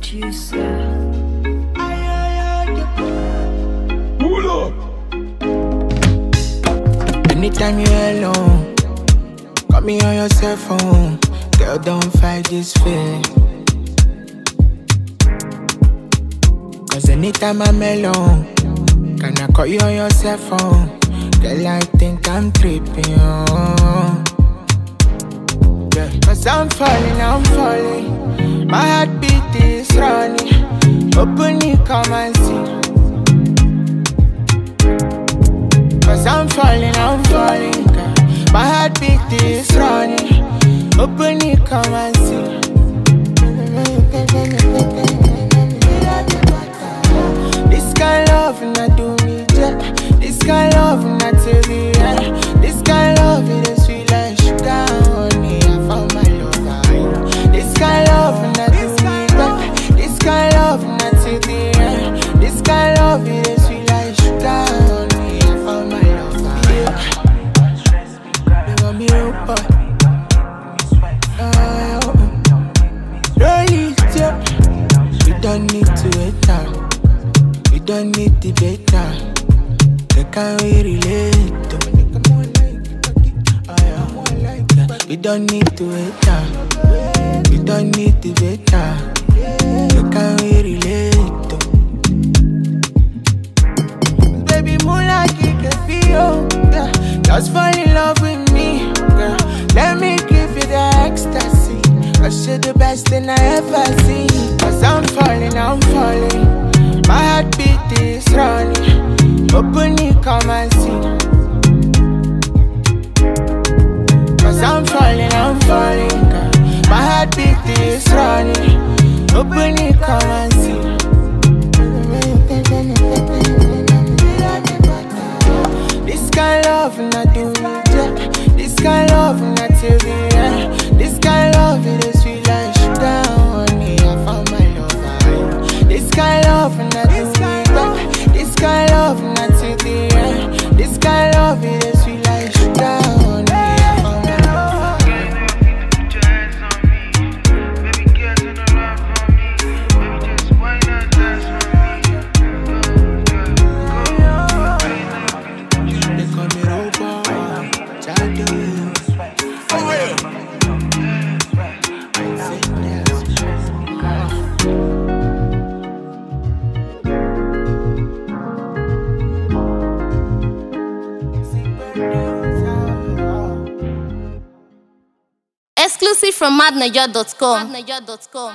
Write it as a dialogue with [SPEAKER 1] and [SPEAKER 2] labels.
[SPEAKER 1] producer.
[SPEAKER 2] Pull up.
[SPEAKER 3] Anytime you're alone, call me on your cell phone. Girl, don't fight this feeling. Cause anytime I'm alone, can I call you on your cell phone? Girl, I think I'm tripping, oh. Yeah. Cause I'm falling. My heartbeat is running. Open it, come and see. Cause I'm falling, girl. My heartbeat is running. Open it, come and see. This kind of love not do me jet. This kind of love not TV. This kind of love it is sweet like sugar honey. I found my love. This kind of love not do me jet. This kind of love not TV. This kind of love it is sweet like sugar honey. I found my love. You want me real boy. Roll it up. We don't need to wait now. We don't need debate now. They can't we relate to. We don't need to wait now. We don't need debate now. They can't we relate to. Baby, moonlight, it can feel. Yeah. Just fall in love with me. Yeah. Let me give you the ecstasy. Cause you're the best thing I ever seen. Cause I'm falling. My heartbeat is running. Open it, come and see. Cause I'm falling, girl. My heartbeat is running. Open it, come and see. This kind of love not do me jet. This kind of love not TV. This kind of love it is sweet like sugar honey. I found my love. This kind of love not do me jet. This kind of love not TV. This kind of love it is sweet like sugar honey. I found my love.
[SPEAKER 4] Put your hands on me, baby girl, turn around for me, baby just why not dance for me?
[SPEAKER 3] They call me Robo, Jadu.
[SPEAKER 5] Exclusive from madnaja.com.